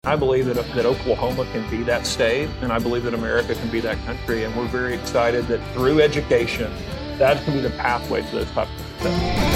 I believe that Oklahoma can be that state, and I believe that America can be that country, and we're very excited that through education, that can be the pathway to those types of success.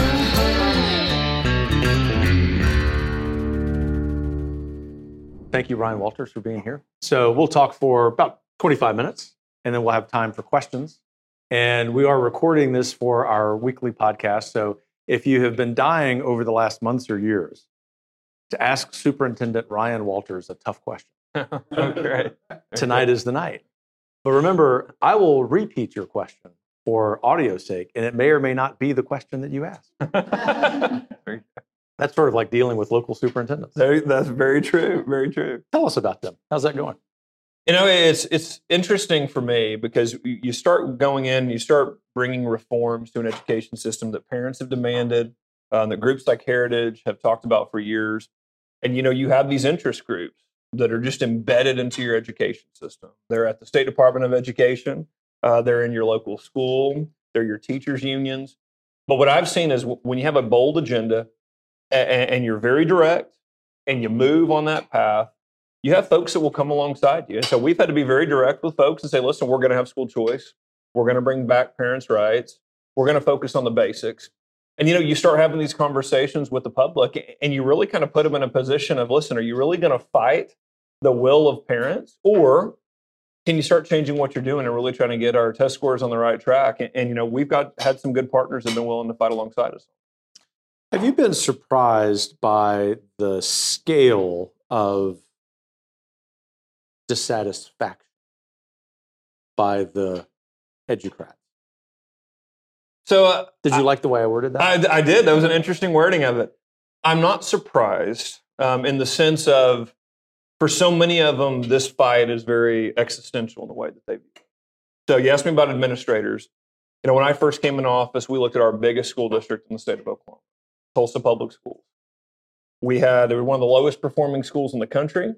Thank you, Ryan Walters, for being here. So we'll talk for about 25 minutes, and then we'll have time for questions. And we are recording this for our weekly podcast. So if you have been dying over the last months or years to ask Superintendent Ryan Walters a tough question, Okay. tonight is the night. But remember, I will repeat your question for audio's sake, and it may or may not be the question that you asked. That's sort of like dealing with local superintendents. That's very true. Very true. Tell us about them. How's that going? You know, it's interesting for me because you start going in, you start bringing reforms to an education system that parents have demanded, that groups like Heritage have talked about for years. And, you know, you have these interest groups that are just embedded into your education system. They're at the State Department of Education. They're in your local school. They're your teachers' unions. But what I've seen is when you have a bold agenda and you're very direct and you move on that path, you have folks that will come alongside you. And so we've had to be very direct with folks and say, listen, we're going to have school choice. We're going to bring back parents' rights. We're going to focus on the basics. And, you know, you start having these conversations with the public and you really kind of put them in a position of, listen, are you really going to fight the will of parents? Or can you start changing what you're doing and really trying to get our test scores on the right track? And you know, we've had some good partners that have been willing to fight alongside us. Have you been surprised by the scale of dissatisfaction by the educrats? So did you like the way I worded that? I did. That was an interesting wording of it. I'm not surprised in the sense of, for so many of them, this fight is very existential in the way that they view it. So you asked me about administrators. You know, when I first came into office, we looked at our biggest school district in the state of Oklahoma, Tulsa Public Schools. We were one of the lowest performing schools in the country.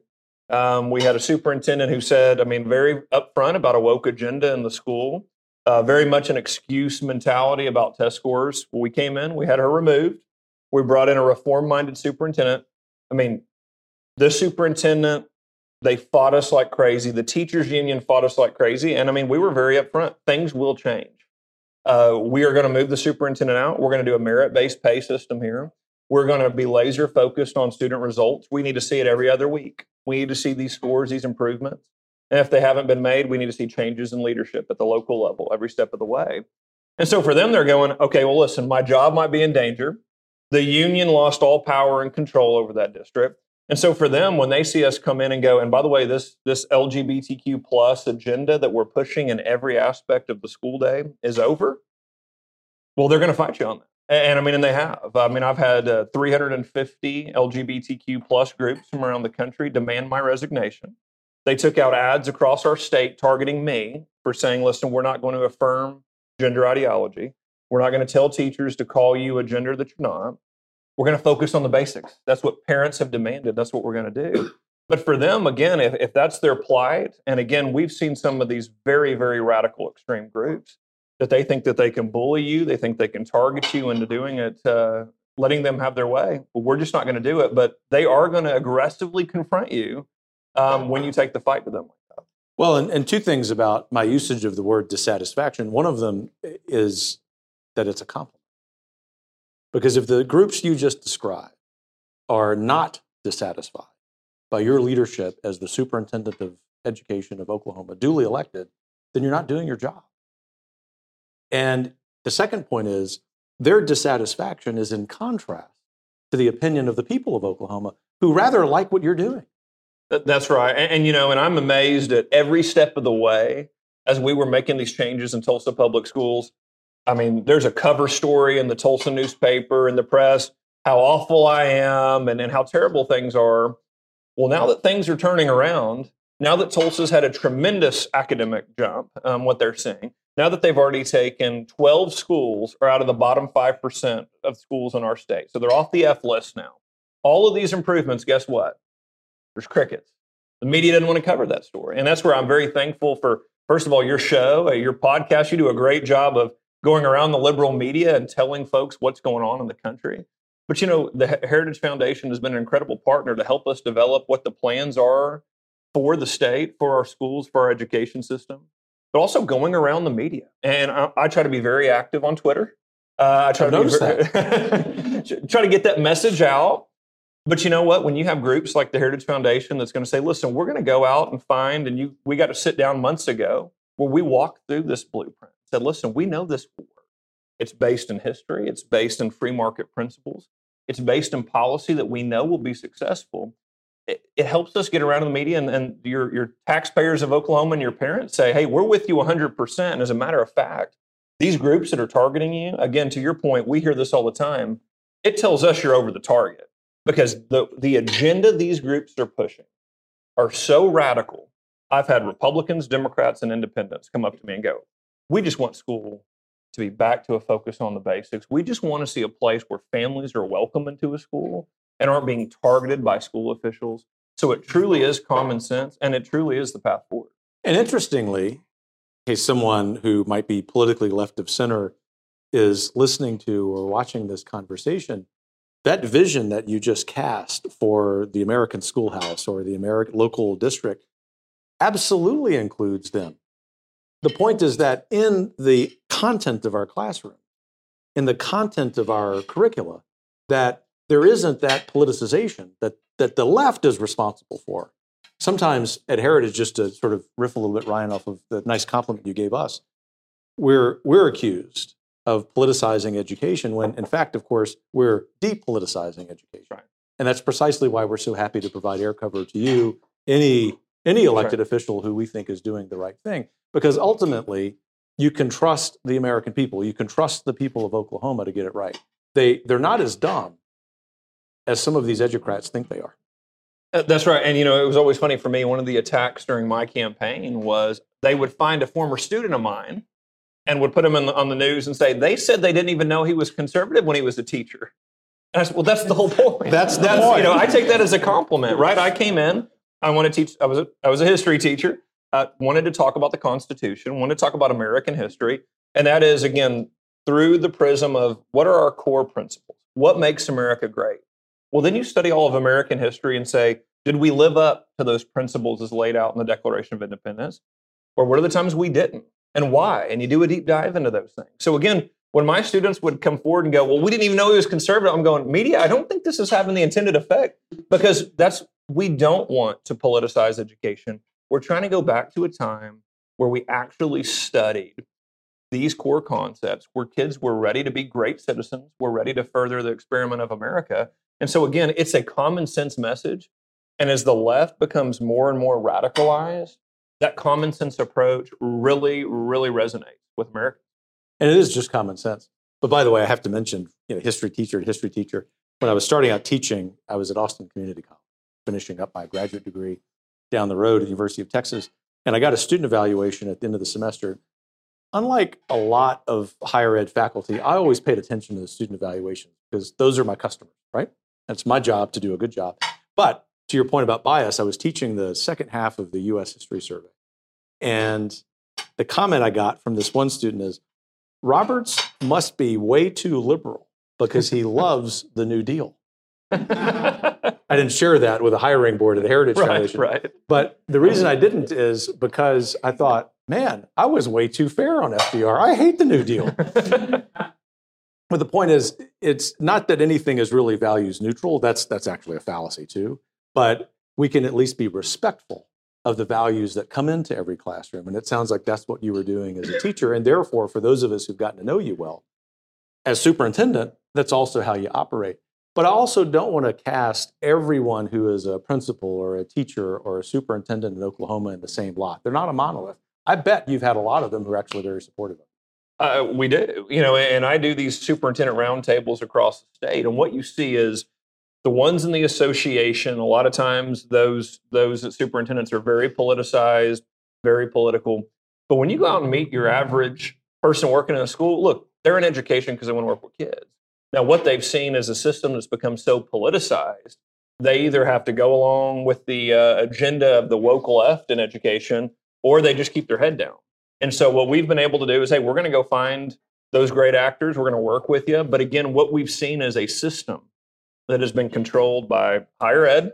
We had a superintendent who said, I mean, very upfront about a woke agenda in the school, very much an excuse mentality about test scores. When we came in, we had her removed. We brought in a reform-minded superintendent. I mean, this superintendent, they fought us like crazy. The teachers union fought us like crazy. And I mean, we were very upfront. Things will change. We are going to move the superintendent out. We're going to do a merit-based pay system here. We're going to be laser focused on student results. We need to see it every other week. We need to see these scores, these improvements. And if they haven't been made, we need to see changes in leadership at the local level every step of the way. And so for them, they're going, okay, well, listen, my job might be in danger. The union lost all power and control over that district. And so for them, when they see us come in and go, and by the way, this LGBTQ plus agenda that we're pushing in every aspect of the school day is over, well, they're going to fight you on that. And I mean, and they have. I mean, I've had 350 LGBTQ plus groups from around the country demand my resignation. They took out ads across our state targeting me for saying, listen, we're not going to affirm gender ideology. We're not going to tell teachers to call you a gender that you're not. We're going to focus on the basics. That's what parents have demanded. That's what we're going to do. But for them, again, if that's their plight, and again, we've seen some of these very, very radical extreme groups that they think that they can bully you, they think they can target you into doing it, letting them have their way. Well, we're just not going to do it, but they are going to aggressively confront you when you take the fight to them like that. Well, and two things about my usage of the word dissatisfaction. One of them is that it's a compliment. Because if the groups you just described are not dissatisfied by your leadership as the superintendent of education of Oklahoma, duly elected, then you're not doing your job. And the second point is their dissatisfaction is in contrast to the opinion of the people of Oklahoma who rather like what you're doing. That's right. And you know, and I'm amazed at every step of the way as we were making these changes in Tulsa Public Schools. I mean, there's a cover story in the Tulsa newspaper and the press, how awful I am and how terrible things are. Well, now that things are turning around, now that Tulsa's had a tremendous academic jump, what they're seeing, now that they've already taken 12 schools are out of the bottom 5% of schools in our state. So they're off the F list now. All of these improvements, guess what? There's crickets. The media didn't want to cover that story. And that's where I'm very thankful for, first of all, your show, your podcast. You do a great job of going around the liberal media and telling folks what's going on in the country. But the Heritage Foundation has been an incredible partner to help us develop what the plans are for the state, for our schools, for our education system, but also going around the media. And I try to be very active on Twitter. I try try to get that message out. But you know what? When you have groups like the Heritage Foundation that's going to say, listen, we're going to go out and find, and we got to sit down months ago where we walked through this blueprint, said, listen, we know this will work. It's based in history. It's based in free market principles. It's based in policy that we know will be successful. It helps us get around in the media, and your taxpayers of Oklahoma and your parents say, hey, we're with you 100%. And as a matter of fact, these groups that are targeting you, again, to your point, we hear this all the time, it tells us you're over the target because the agenda these groups are pushing are so radical. I've had Republicans, Democrats, and independents come up to me and go, we just want school to be back to a focus on the basics. We just want to see a place where families are welcome into a school and aren't being targeted by school officials. So it truly is common sense, and it truly is the path forward. And interestingly, someone who might be politically left of center is listening to or watching this conversation, that vision that you just cast for the American schoolhouse or the American local district absolutely includes them. The point is that in the content of our classroom, in the content of our curricula, that there isn't that politicization that the left is responsible for. Sometimes at Heritage, just to sort of riff a little bit, Ryan, off of the nice compliment you gave us, we're accused of politicizing education when, in fact, of course, we're depoliticizing education. Right. And that's precisely why we're so happy to provide air cover to you, any elected official who we think is doing the right thing. Because ultimately, you can trust the American people. You can trust the people of Oklahoma to get it right. They're not as dumb as some of these educrats think they are. That's right. And, it was always funny for me. One of the attacks during my campaign was they would find a former student of mine and would put him on the news and say, they said they didn't even know he was conservative when he was a teacher. And I said, well, that's the whole point. That's the point. I take that as a compliment, right? I came in, I want to teach, I was a history teacher, wanted to talk about the Constitution, wanted to talk about American history. And that is, again, through the prism of what are our core principles? What makes America great? Well, then you study all of American history and say, did we live up to those principles as laid out in the Declaration of Independence? Or what are the times we didn't? And why? And you do a deep dive into those things. So again, when my students would come forward and go, well, we didn't even know he was conservative, I'm going, media, I don't think this is having the intended effect, because we don't want to politicize education. We're trying to go back to a time where we actually studied these core concepts, where kids were ready to be great citizens, were ready to further the experiment of America. And so again, it's a common sense message. And as the left becomes more and more radicalized, that common sense approach really, really resonates with Americans. And it is just common sense. But by the way, I have to mention, history teacher. When I was starting out teaching, I was at Austin Community College, finishing up my graduate degree down the road at the University of Texas. And I got a student evaluation at the end of the semester. Unlike a lot of higher ed faculty, I always paid attention to the student evaluations because those are my customers, right? And it's my job to do a good job. But to your point about bias, I was teaching the second half of the U.S. History Survey. And the comment I got from this one student is, Roberts must be way too liberal because he loves the New Deal. I didn't share that with the hiring board of the Heritage Foundation. Right. But the reason I didn't is because I thought, man, I was way too fair on FDR. I hate the New Deal. But the point is, it's not that anything is really values neutral. That's actually a fallacy too. But we can at least be respectful of the values that come into every classroom. And it sounds like that's what you were doing as a teacher. And therefore, for those of us who've gotten to know you well, as superintendent, that's also how you operate. But I also don't want to cast everyone who is a principal or a teacher or a superintendent in Oklahoma in the same lot. They're not a monolith. I bet you've had a lot of them who are actually very supportive of it. We do, and I do these superintendent roundtables across the state. And what you see is the ones in the association, a lot of times those superintendents are very politicized, very political. But when you go out and meet your average person working in a school, look, they're in education because they want to work with kids. Now, what they've seen is a system that's become so politicized, they either have to go along with the agenda of the woke left in education, or they just keep their head down. And so what we've been able to do is, hey, we're going to go find those great actors. We're going to work with you. But again, what we've seen is a system that has been controlled by higher ed,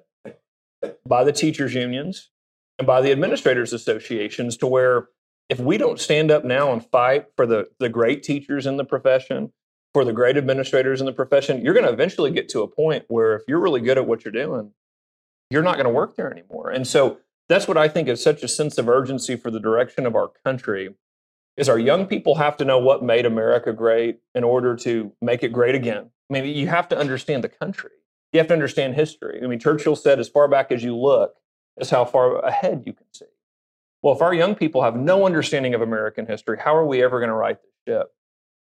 by the teachers' unions, and by the administrators' associations, to where if we don't stand up now and fight for the great teachers in the profession, for the great administrators in the profession, you're going to eventually get to a point where if you're really good at what you're doing, you're not going to work there anymore. And so that's what I think is such a sense of urgency for the direction of our country, is our young people have to know what made America great in order to make it great again. I mean, you have to understand the country. You have to understand history. I mean, Churchill said, as far back as you look is how far ahead you can see. Well, if our young people have no understanding of American history, how are we ever going to right this ship?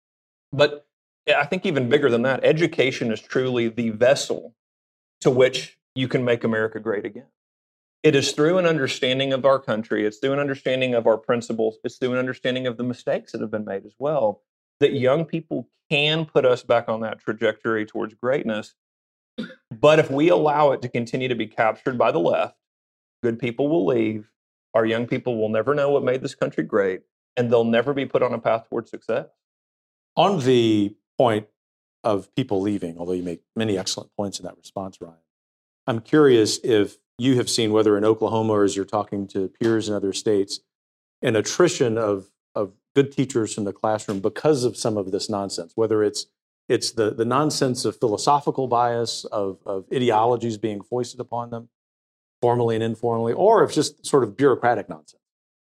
But I think even bigger than that, education is truly the vessel to which you can make America great again. It is through an understanding of our country, it's through an understanding of our principles, it's through an understanding of the mistakes that have been made as well, that young people can put us back on that trajectory towards greatness. But if we allow it to continue to be captured by the left, good people will leave, our young people will never know what made this country great, and they'll never be put on a path towards success. On the point of people leaving, although you make many excellent points in that response, Ryan, I'm curious if you have seen, whether in Oklahoma or as you're talking to peers in other states, an attrition of good teachers from the classroom because of some of this nonsense, whether it's the nonsense of philosophical bias, of ideologies being foisted upon them, formally and informally, or if just sort of bureaucratic nonsense.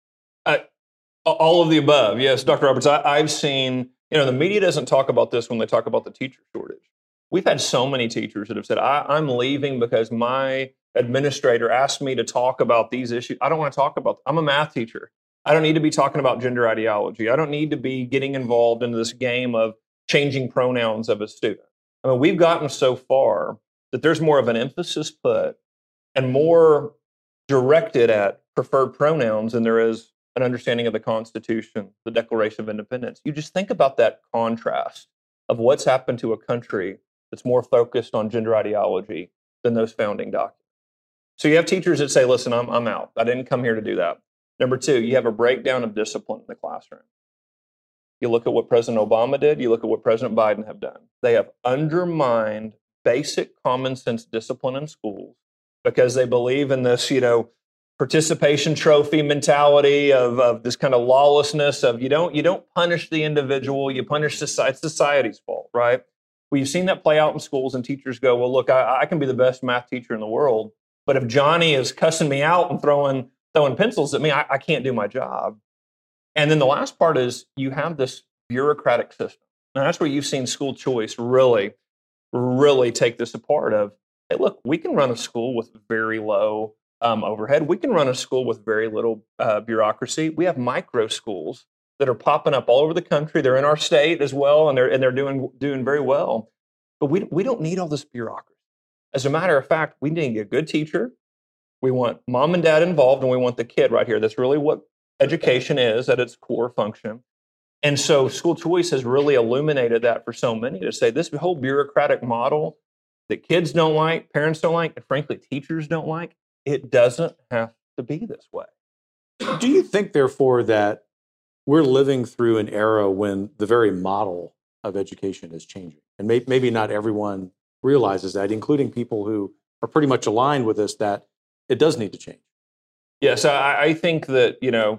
All of the above. Yes, Dr. Roberts, I've seen, the media doesn't talk about this when they talk about the teacher shortage. We've had so many teachers that have said, I'm leaving because my administrator asked me to talk about these issues. I don't want to talk about them. I'm a math teacher. I don't need to be talking about gender ideology. I don't need to be getting involved in this game of changing pronouns of a student. I mean, we've gotten so far that there's more of an emphasis put and more directed at preferred pronouns than there is an understanding of the Constitution, the Declaration of Independence. You just think about that contrast of what's happened to a country that's more focused on gender ideology than those founding documents. So you have teachers that say, listen, I'm out. I didn't come here to do that. Number two, you have a breakdown of discipline in the classroom. You look at what President Obama did, you look at what President Biden have done. They have undermined basic common sense discipline in schools because they believe in this, participation trophy mentality of this kind of lawlessness of you don't punish the individual, you punish society. It's society's fault, right? Well, you've seen that play out in schools, and teachers go, well, look, I can be the best math teacher in the world, but if Johnny is cussing me out and throwing pencils at me, I can't do my job. And then the last part is you have this bureaucratic system. And that's where you've seen school choice really, really take this apart of, hey, look, we can run a school with very low overhead. We can run a school with very little bureaucracy. We have micro schools that are popping up all over the country. They're in our state as well, and they're doing very well. But we don't need all this bureaucracy. As a matter of fact, we need a good teacher. We want mom and dad involved, and we want the kid right here. That's really what education is at its core function. And so school choice has really illuminated that for so many, to say this whole bureaucratic model that kids don't like, parents don't like, and frankly, teachers don't like, it doesn't have to be this way. Do you think, therefore, that we're living through an era when the very model of education is changing? And maybe not everyone realizes that, including people who are pretty much aligned with this, that it does need to change. Yes, I think that,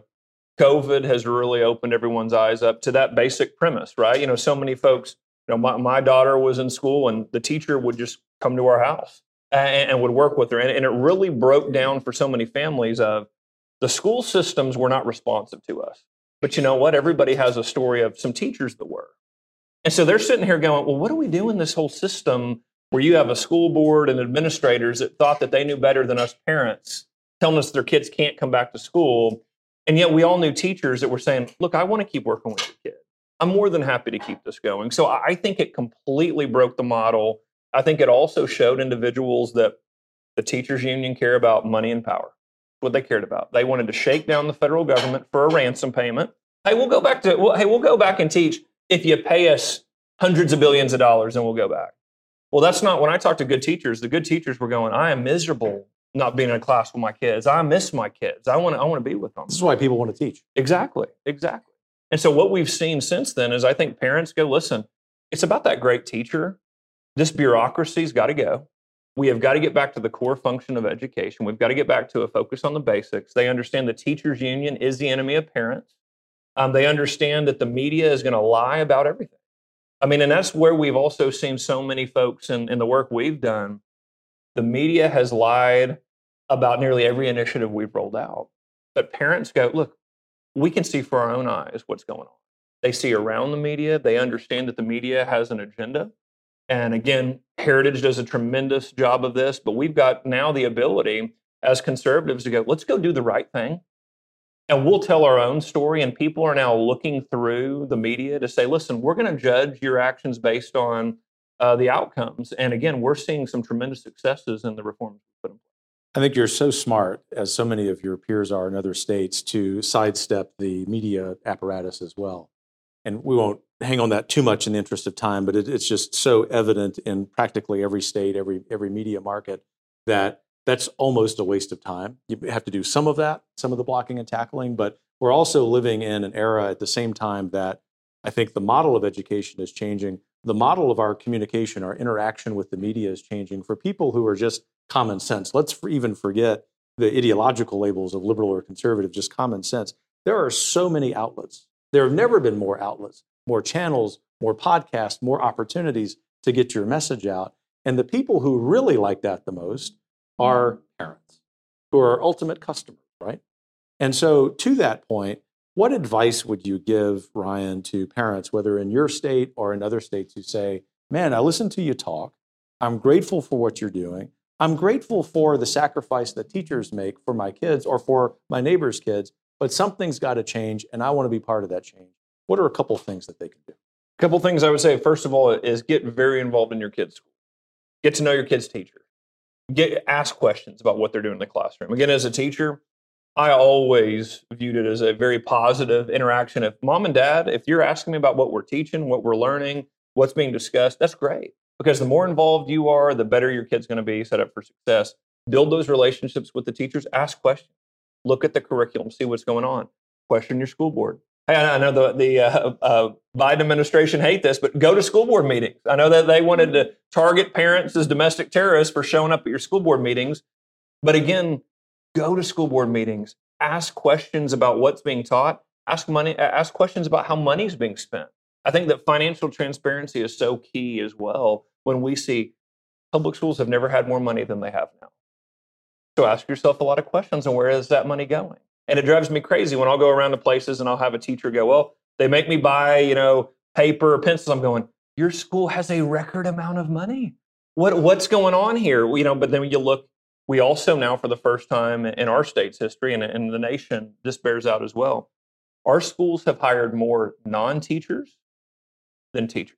COVID has really opened everyone's eyes up to that basic premise, right? So many folks, my daughter was in school and the teacher would just come to our house and would work with her. And it really broke down for so many families of the school systems were not responsive to us. But you know what? Everybody has a story of some teachers that were. And so they're sitting here going, well, what do we do in this whole system where you have a school board and administrators that thought that they knew better than us parents, telling us their kids can't come back to school? And yet we all knew teachers that were saying, look, I want to keep working with your kid. I'm more than happy to keep this going. So I think it completely broke the model. I think it also showed individuals that the teachers union care about money and power. What they cared about. They wanted to shake down the federal government for a ransom payment. Hey, we'll go back and teach if you pay us hundreds of billions of dollars, and we'll go back. Well, that's not, when I talk to good teachers, the good teachers were going, I am miserable not being in a class with my kids. I miss my kids. I want to be with them. This is why people want to teach. Exactly. And so what we've seen since then is I think parents go, listen, it's about that great teacher, This bureaucracy's got to go. We have got to get back to the core function of education. We've got to get back to a focus on the basics. They understand the teachers' union is the enemy of parents. They understand that the media is going to lie about everything. I mean, and that's where we've also seen so many folks in the work we've done. The media has lied about nearly every initiative we've rolled out. But parents go, look, we can see for our own eyes what's going on. They see around the media. They understand that the media has an agenda. And again, Heritage does a tremendous job of this, but we've got now the ability as conservatives to go, let's go do the right thing. And we'll tell our own story. And people are now looking through the media to say, listen, we're going to judge your actions based on the outcomes. And again, we're seeing some tremendous successes in the reforms we put in place. I think you're so smart, as so many of your peers are in other states, to sidestep the media apparatus as well. And we won't hang on that too much in the interest of time, but it's just so evident in practically every state, every media market, that that's almost a waste of time. You have to do some of that, some of the blocking and tackling, but we're also living in an era at the same time that I think the model of education is changing. The model of our communication, our interaction with the media is changing for people who are just common sense. Let's even forget the ideological labels of liberal or conservative, just common sense. There are so many outlets. There have never been more outlets, more channels, more podcasts, more opportunities to get your message out. And the people who really like that the most are parents, who are ultimate customers, right? And so to that point, what advice would you give, Ryan, to parents, whether in your state or in other states, who say, man, I listen to you talk. I'm grateful for what you're doing. I'm grateful for the sacrifice that teachers make for my kids or for my neighbor's kids, but something's got to change, and I want to be part of that change. What are a couple things that they can do? A couple things I would say. First of all, is get very involved in your kids' school. Get to know your kids' teacher. Ask questions about what they're doing in the classroom. Again, as a teacher, I always viewed it as a very positive interaction. If mom and dad, if you're asking me about what we're teaching, what we're learning, what's being discussed, that's great. Because the more involved you are, the better your kid's going to be set up for success. Build those relationships with the teachers. Ask questions. Look at the curriculum. See what's going on. Question your school board. Hey, I know the Biden administration hate this, but go to school board meetings. I know that they wanted to target parents as domestic terrorists for showing up at your school board meetings. But again, go to school board meetings. Ask questions about what's being taught. Ask questions about how money's being spent. I think that financial transparency is so key as well when we see public schools have never had more money than they have now. So ask yourself a lot of questions on where is that money going? And it drives me crazy when I'll go around to places and I'll have a teacher go, well, they make me buy, paper or pencils. I'm going, your school has a record amount of money. What's going on here? But then when you look, we also now for the first time in our state's history and in the nation, this bears out as well. Our schools have hired more non-teachers than teachers.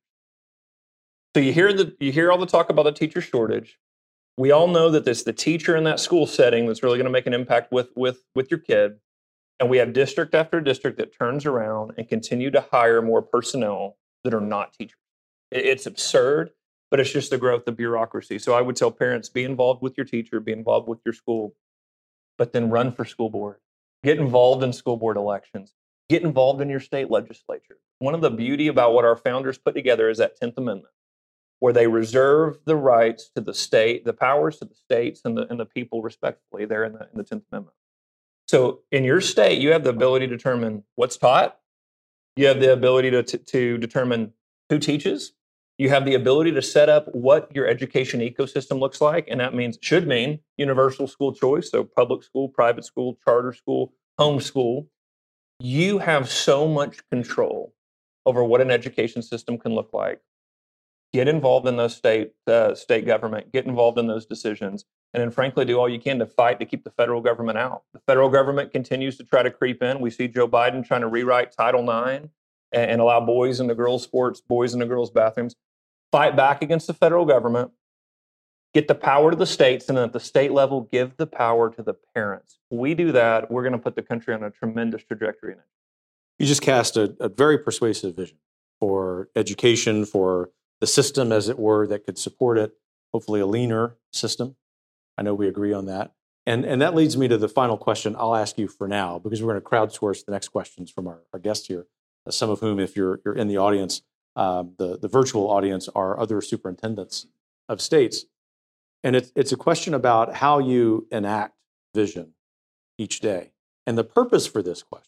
So you hear all the talk about the teacher shortage. We all know that it's the teacher in that school setting that's really going to make an impact with your kid. And we have district after district that turns around and continue to hire more personnel that are not teachers. It's absurd, but it's just the growth of bureaucracy. So I would tell parents, be involved with your teacher, be involved with your school, but then run for school board. Get involved in school board elections. Get involved in your state legislature. One of the beauty about what our founders put together is that 10th Amendment, where they reserve the rights to the state, the powers to the states and the people respectively there in the 10th Amendment. So in your state, you have the ability to determine what's taught. You have the ability to determine who teaches. You have the ability to set up what your education ecosystem looks like. And that should mean universal school choice. So public school, private school, charter school, home school. You have so much control over what an education system can look like. Get involved in those state government, get involved in those decisions, and then frankly, do all you can to fight to keep the federal government out. The federal government continues to try to creep in. We see Joe Biden trying to rewrite Title IX and allow boys into girls' sports, boys into girls' bathrooms. Fight back against the federal government, get the power to the states, and then at the state level, give the power to the parents. If we do that, we're going to put the country on a tremendous trajectory. You just cast a very persuasive vision for education, for the system, as it were, that could support it, hopefully a leaner system. I know we agree on that. And that leads me to the final question I'll ask you for now, because we're going to crowdsource the next questions from our guests here, some of whom, if you're in the audience, The virtual audience are other superintendents of states. And it's a question about how you enact vision each day. And the purpose for this question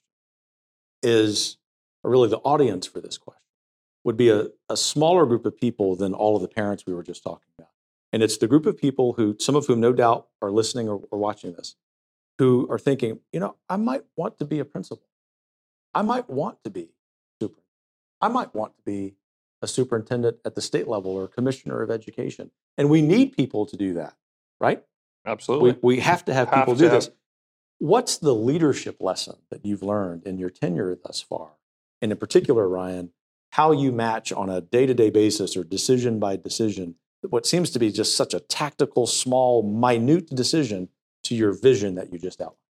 is, or really the audience for this question, would be a smaller group of people than all of the parents we were just talking about. And it's the group of people who, some of whom no doubt are listening or watching this, who are thinking, I might want to be a principal. I might want to be super. I might want to be a superintendent at the state level or commissioner of education. And we need people to do that, right? Absolutely. We have to have people do this. What's the leadership lesson that you've learned in your tenure thus far? And in particular, Ryan, how you match on a day-to-day basis or decision by decision what seems to be just such a tactical, small, minute decision to your vision that you just outlined?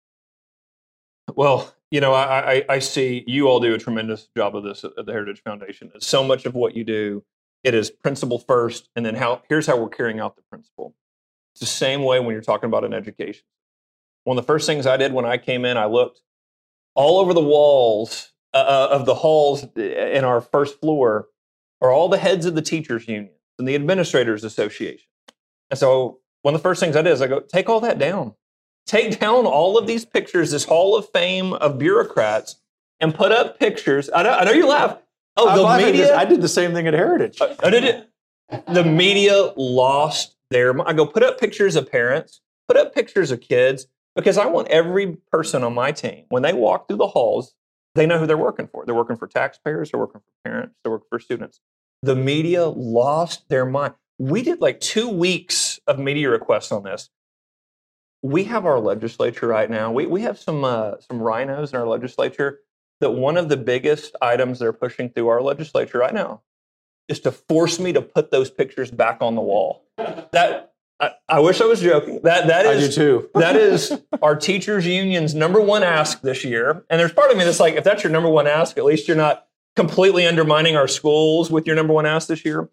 Well, I see you all do a tremendous job of this at the Heritage Foundation. So much of what you do, it is principle first, and then here's how we're carrying out the principle. It's the same way when you're talking about an education. One of the first things I did when I came in, I looked all over the walls of the halls in our first floor are all the heads of the teachers' union and the administrators' association. And so one of the first things I did is I go, take all that down. Take down all of these pictures, this hall of fame of bureaucrats, and put up pictures. I know you laugh. Oh, the media. I did the same thing at Heritage. The media lost I go, put up pictures of parents, put up pictures of kids, because I want every person on my team, when they walk through the halls, they know who they're working for. They're working for taxpayers, they're working for parents, they're working for students. The media lost their mind. We did like 2 weeks of media requests on this. We have our legislature right now. We have some rhinos in our legislature that one of the biggest items they're pushing through our legislature right now is to force me to put those pictures back on the wall. I wish I was joking. That is, I do too. That is our teachers union's number one ask this year. And there's part of me that's like, if that's your number one ask, at least you're not completely undermining our schools with your number one ask this year.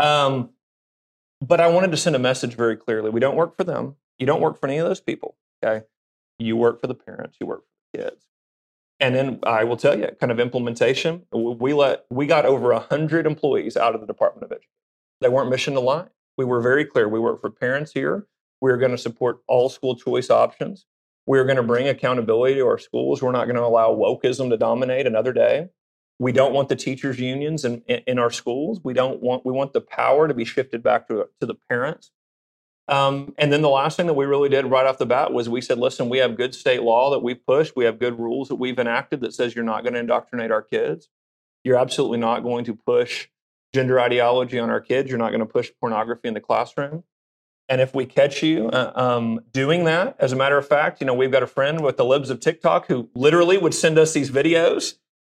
But I wanted to send a message very clearly. We don't work for them. You don't work for any of those people. Okay, you work for the parents. You work for the kids. And then I will tell you, kind of implementation. We got over 100 employees out of the Department of Education. They weren't mission aligned. We were very clear. We work for parents here. We're going to support all school choice options. We're going to bring accountability to our schools. We're not going to allow wokeism to dominate another day. We don't want the teachers' unions in our schools. We want the power to be shifted back to the parents. And then the last thing that we really did right off the bat was we said, listen, we have good state law that we've pushed. We have good rules that we've enacted that says you're not going to indoctrinate our kids. You're absolutely not going to push gender ideology on our kids. You're not going to push pornography in the classroom. And if we catch you doing that, as a matter of fact, we've got a friend with the libs of TikTok who literally would send us these videos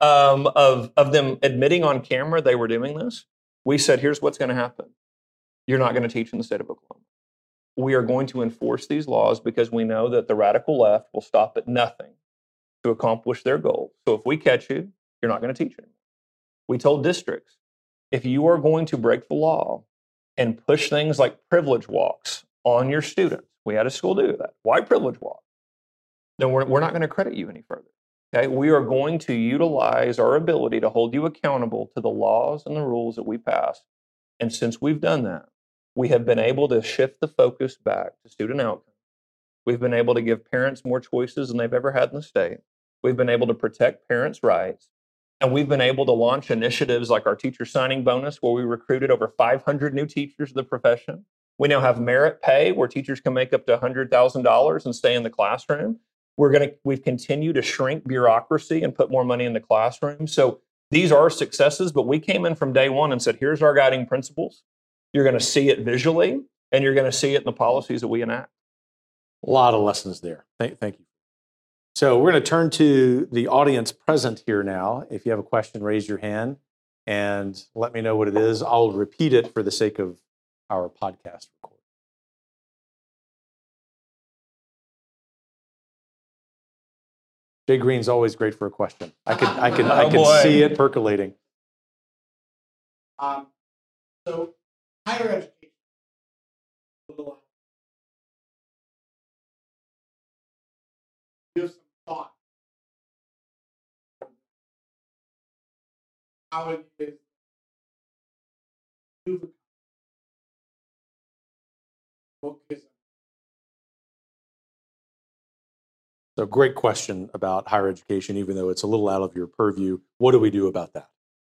of them admitting on camera they were doing this. We said, here's what's going to happen. You're not going to teach in the state of Oklahoma. We are going to enforce these laws because we know that the radical left will stop at nothing to accomplish their goals. So if we catch you, you're not going to teach anymore. We told districts, if you are going to break the law and push things like privilege walks on your students, we had a school do that. Why privilege walk? Then we're not going to credit you any further. Okay, we are going to utilize our ability to hold you accountable to the laws and the rules that we pass. And since we've done that, we have been able to shift the focus back to student outcomes. We've been able to give parents more choices than they've ever had in the state. We've been able to protect parents' rights. And we've been able to launch initiatives like our teacher signing bonus, where we recruited over 500 new teachers to the profession. We now have merit pay, where teachers can make up to $100,000 and stay in the classroom. We've continued to shrink bureaucracy and put more money in the classroom. So these are successes, but we came in from day one and said, here's our guiding principles. You're going to see it visually, and you're going to see it in the policies that we enact. A lot of lessons there. Thank you. So we're going to turn to the audience present here now. If you have a question, raise your hand and let me know what it is. I'll repeat it for the sake of our podcast recording. Jay Green's always great for a question. I can see it percolating. So higher education. Give some thought. How it is move focus. So great question about higher education, even though it's a little out of your purview. What do we do about that?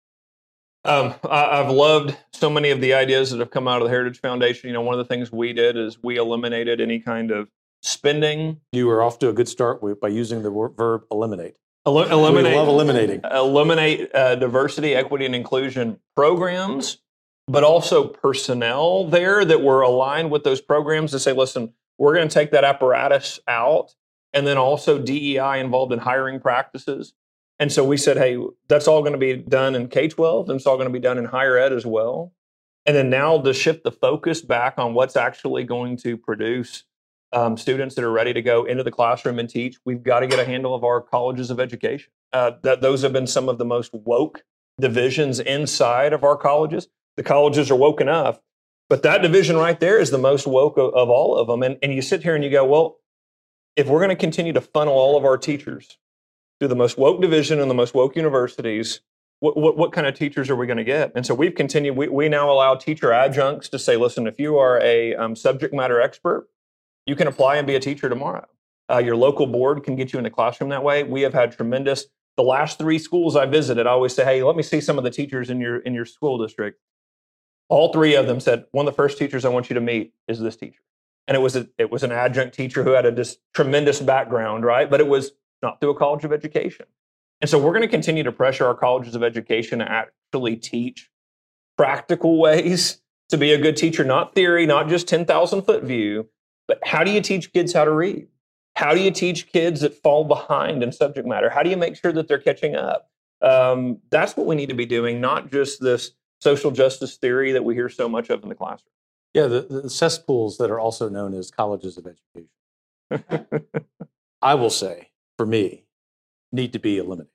I've loved so many of the ideas that have come out of the Heritage Foundation. You know, one of the things we did is we eliminated any kind of spending. You were off to a good start by using the verb eliminate. Eliminate. We love eliminating. Eliminate diversity, equity, and inclusion programs, but also personnel there that were aligned with those programs to say, listen, we're going to take that apparatus out, and then also DEI involved in hiring practices. And so we said, hey, that's all going to be done in K-12, and it's all going to be done in higher ed as well. And then now to shift the focus back on what's actually going to produce students that are ready to go into the classroom and teach, we've got to get a handle of our colleges of education. Those have been some of the most woke divisions inside of our colleges. The colleges are woke enough, but that division right there is the most woke of all of them. And you sit here and you go, well, if we're going to continue to funnel all of our teachers through the most woke division and the most woke universities, what kind of teachers are we going to get? And so we've continued. We now allow teacher adjuncts to say, listen, if you are a subject matter expert, you can apply and be a teacher tomorrow. Your local board can get you in the classroom that way. We have had tremendous. The last 3 schools I visited, I always say, hey, let me see some of the teachers in your school district. All 3 of them said, one of the first teachers I want you to meet is this teacher. And it was an adjunct teacher who had a tremendous background, right? But it was not through a college of education. And so we're going to continue to pressure our colleges of education to actually teach practical ways to be a good teacher, not theory, not just 10,000 foot view, but how do you teach kids how to read? How do you teach kids that fall behind in subject matter? How do you make sure that they're catching up? That's what we need to be doing, not just this social justice theory that we hear so much of in the classroom. Yeah, the cesspools that are also known as colleges of education, I will say, for me, need to be eliminated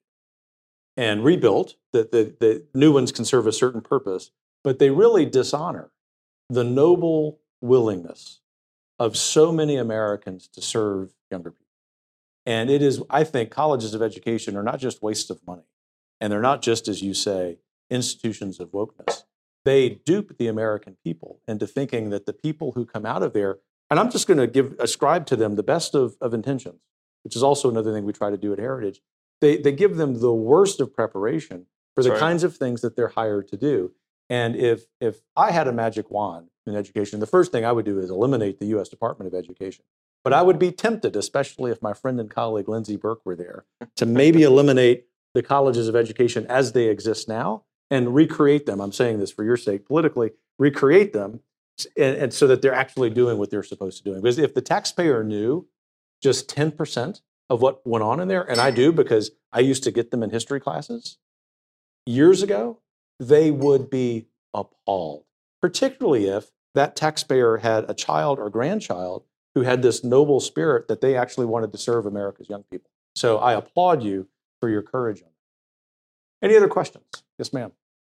and rebuilt. The new ones can serve a certain purpose, but they really dishonor the noble willingness of so many Americans to serve younger people. And it is, I think, colleges of education are not just wastes of money, and they're not just, as you say, institutions of wokeness. They dupe the American people into thinking that the people who come out of there, and I'm just going to ascribe to them the best of intentions, which is also another thing we try to do at Heritage. They give them the worst of preparation for the kinds of things that they're hired to do. And if I had a magic wand in education, the first thing I would do is eliminate the U.S. Department of Education. But I would be tempted, especially if my friend and colleague Lindsay Burke were there, to maybe eliminate the colleges of education as they exist now and recreate them. I'm saying this for your sake politically, recreate them and so that they're actually doing what they're supposed to do. Because if the taxpayer knew just 10% of what went on in there, and I do because I used to get them in history classes years ago, they would be appalled, particularly if that taxpayer had a child or grandchild who had this noble spirit that they actually wanted to serve America's young people. So I applaud you for your courage on that. Any other questions? Yes, ma'am.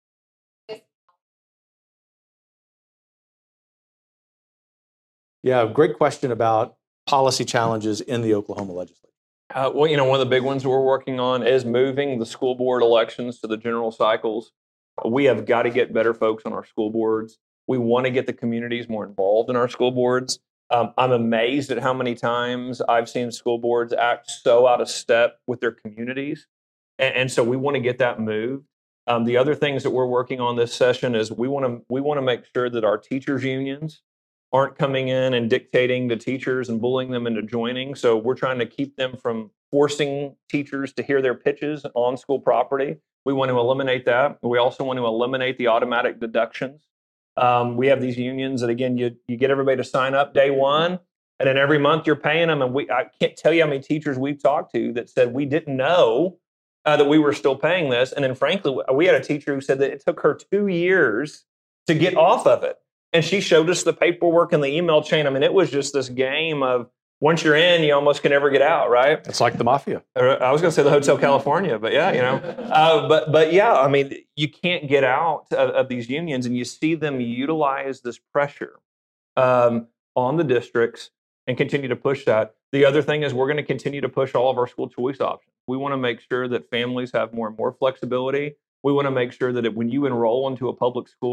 Yeah, great question about policy challenges in the Oklahoma legislature. Well, you know, one of the big ones we're working on is moving the school board elections to the general cycles. We have got to get better folks on our school boards. We want to get the communities more involved in our school boards. I'm amazed at how many times I've seen school boards act so out of step with their communities. And so we want to get that moved. The other things that we're working on this session is we want to make sure that our teachers' unions aren't coming in and dictating to teachers and bullying them into joining. So we're trying to keep them from forcing teachers to hear their pitches on school property. We want to eliminate that. We also want to eliminate the automatic deductions. We have these unions that, again, you get everybody to sign up day one, and then every month you're paying them. And I can't tell you how many teachers we've talked to that said we didn't know that we were still paying this. And then frankly, we had a teacher who said that it took her 2 years to get off of it. And she showed us the paperwork and the email chain. I mean, it was just this game of once you're in, you almost can never get out, right? It's like the mafia. I was going to say the Hotel California, but yeah, you know. But yeah, I mean, you can't get out of these unions, and you see them utilize this pressure on the districts and continue to push that. The other thing is we're going to continue to push all of our school choice options. We want to make sure that families have more and more flexibility. We want to make sure that when you enroll into a public school,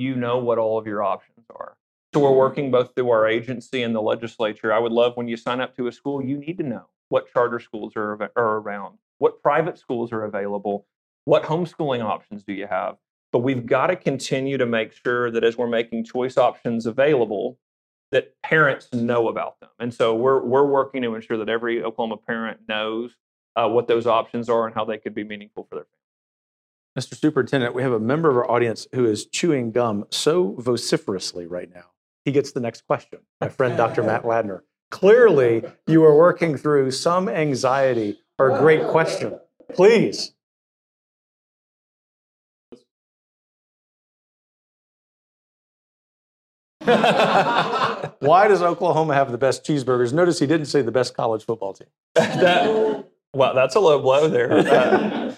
you know what all of your options are. So we're working both through our agency and the legislature. I would love when you sign up to a school, you need to know what charter schools are around, what private schools are available, what homeschooling options do you have. But we've got to continue to make sure that as we're making choice options available, that parents know about them. And so we're working to ensure that every Oklahoma parent knows what those options are and how they could be meaningful for their family. Mr. Superintendent, we have a member of our audience who is chewing gum so vociferously right now. He gets the next question. My friend, Dr. Matt Ladner. Clearly, you are working through some anxiety or a great question. Please. Why does Oklahoma have the best cheeseburgers? Notice he didn't say the best college football team. Well, that's a low blow there.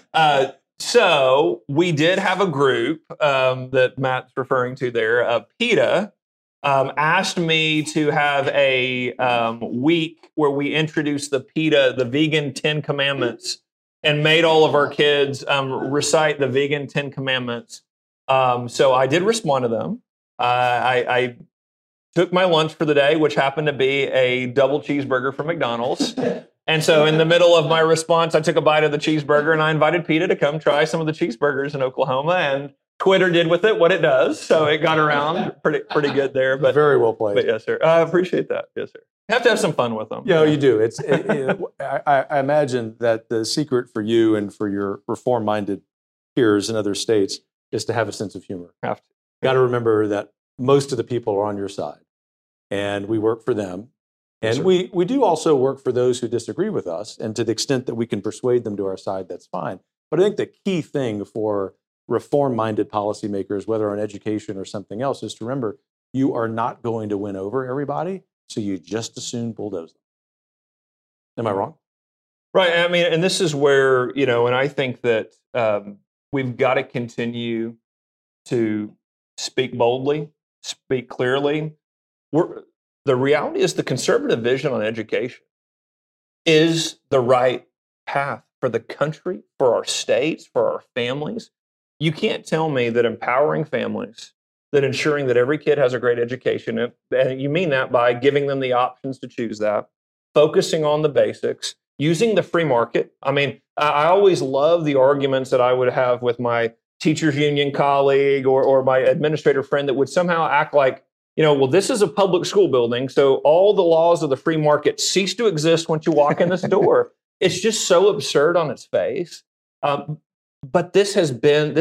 So we did have a group that Matt's referring to there. PETA asked me to have a week where we introduced the PETA, the vegan 10 commandments, and made all of our kids recite the vegan 10 commandments. So I did respond to them. I took my lunch for the day, which happened to be a double cheeseburger from McDonald's. And so in the middle of my response, I took a bite of the cheeseburger and I invited PETA to come try some of the cheeseburgers in Oklahoma. And Twitter did with it what it does. So it got around pretty good there. But very well played. But yes, sir. I appreciate that. Yes, sir. You have to have some fun with them. Yeah, you do. I imagine that the secret for you and for your reform-minded peers in other states is to have a sense of humor. Have to. Got to remember that most of the people are on your side, and we work for them. And Yes, we do also work for those who disagree with us, and to the extent that we can persuade them to our side, that's fine. But I think the key thing for reform-minded policymakers, whether on education or something else, is to remember you are not going to win over everybody, so you just as soon bulldoze them. Am I wrong? Right. I mean, and this is where, and I think that we've got to continue to speak boldly, speak clearly. The reality is the conservative vision on education is the right path for the country, for our states, for our families. You can't tell me that empowering families, that ensuring that every kid has a great education, and you mean that by giving them the options to choose that, focusing on the basics, using the free market. I mean, I always love the arguments that I would have with my teachers union colleague or my administrator friend that would somehow act like, well, this is a public school building, so all the laws of the free market cease to exist once you walk in this door. It's just so absurd on its face. But this has been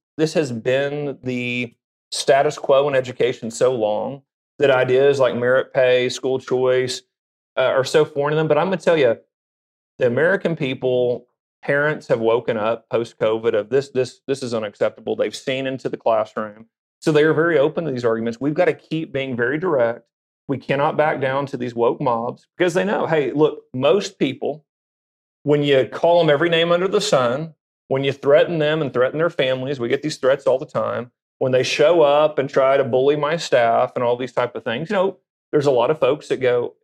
the status quo in education so long that ideas like merit pay, school choice are so foreign to them. But I'm going to tell you, the American people, parents have woken up post-COVID of this is unacceptable. They've seen into the classroom. So they are very open to these arguments. We've got to keep being very direct. We cannot back down to these woke mobs because they know, hey, look, most people, when you call them every name under the sun, when you threaten them and threaten their families, we get these threats all the time. When they show up and try to bully my staff and all these type of things, there's a lot of folks that go,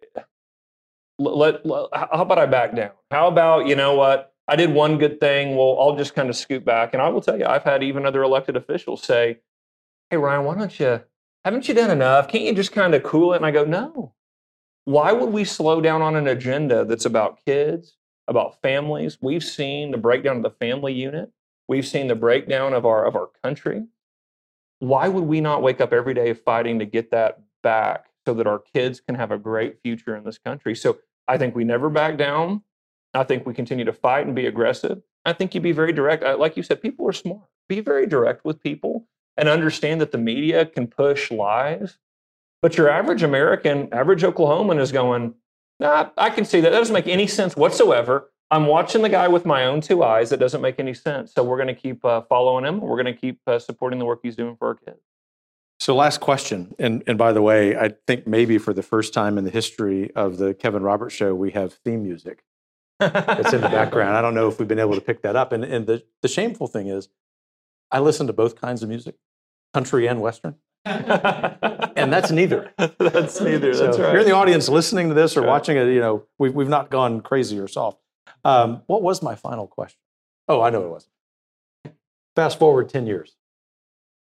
how about I back down? How about, what? I did one good thing. Well, I'll just kind of scoot back. And I will tell you, I've had even other elected officials say, hey, Ryan, haven't you done enough? Can't you just kind of cool it? And I go, no. Why would we slow down on an agenda that's about kids, about families? We've seen the breakdown of the family unit. We've seen the breakdown of our country. Why would we not wake up every day fighting to get that back so that our kids can have a great future in this country? So I think we never back down. I think we continue to fight and be aggressive. I think you be very direct. Like you said, people are smart. Be very direct with people and understand that the media can push lies. But your average American, average Oklahoman is going, nah, I can see that. That doesn't make any sense whatsoever. I'm watching the guy with my own two eyes. That doesn't make any sense. So we're going to keep following him. We're going to keep supporting the work he's doing for our kids. So last question. And by the way, I think maybe for the first time in the history of the Kevin Roberts Show, we have theme music that's in the background. I don't know if we've been able to pick that up. And the shameful thing is, I listen to both kinds of music, country and Western. And that's neither. That's neither. So That's right. if you're in the audience listening to this or watching it, we've not gone crazy or soft. What was my final question? Oh, I know it was. Fast forward 10 years.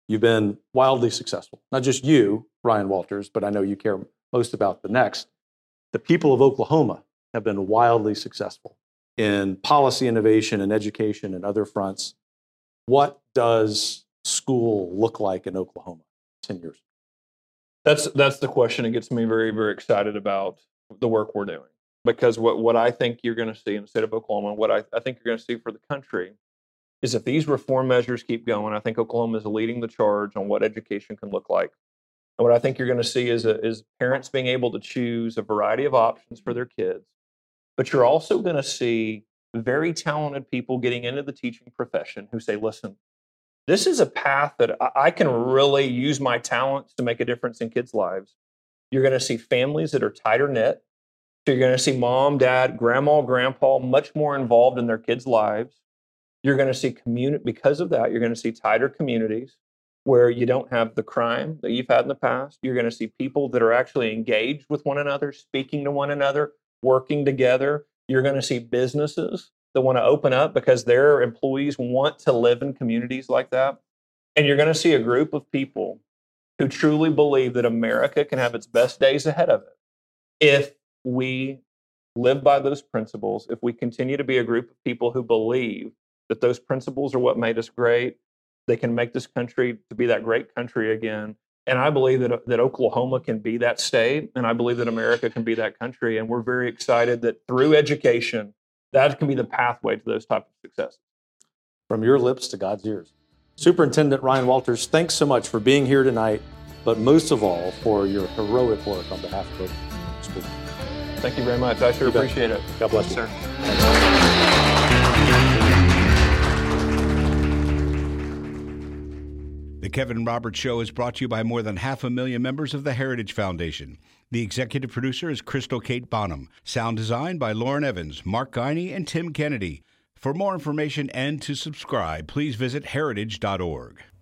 You've been wildly successful. Not just you, Ryan Walters, but I know you care most about the next. The people of Oklahoma have been wildly successful in policy innovation and education and other fronts. What does school look like in Oklahoma 10 years? That's the question that gets me very, very excited about the work we're doing. Because what I think you're going to see in the state of Oklahoma, what I think you're going to see for the country, is if these reform measures keep going, I think Oklahoma is leading the charge on what education can look like. And what I think you're going to see is parents being able to choose a variety of options for their kids. But you're also going to see very talented people getting into the teaching profession who say, listen, this is a path that I can really use my talents to make a difference in kids' lives. You're going to see families that are tighter knit. So you're going to see mom, dad, grandma, grandpa much more involved in their kids' lives. You're going to see because of that, you're going to see tighter communities where you don't have the crime that you've had in the past. You're going to see people that are actually engaged with one another, speaking to one another, working together. You're going to see businesses that want to open up because their employees want to live in communities like that. And you're going to see a group of people who truly believe that America can have its best days ahead of it if we live by those principles, if we continue to be a group of people who believe that those principles are what made us great. They can make this country to be that great country again. And I believe that Oklahoma can be that state, and I believe that America can be that country. And we're very excited that through education, that can be the pathway to those types of successes. From your lips to God's ears. Superintendent Ryan Walters, thanks so much for being here tonight, but most of all for your heroic work on behalf of Oklahoma School. Thank you very much. I sure appreciate it. God bless you. Sir. The Kevin Roberts Show is brought to you by more than 500,000 members of the Heritage Foundation. The executive producer is Crystal Kate Bonham. Sound design by Lauren Evans, Mark Guiney, and Tim Kennedy. For more information and to subscribe, please visit heritage.org.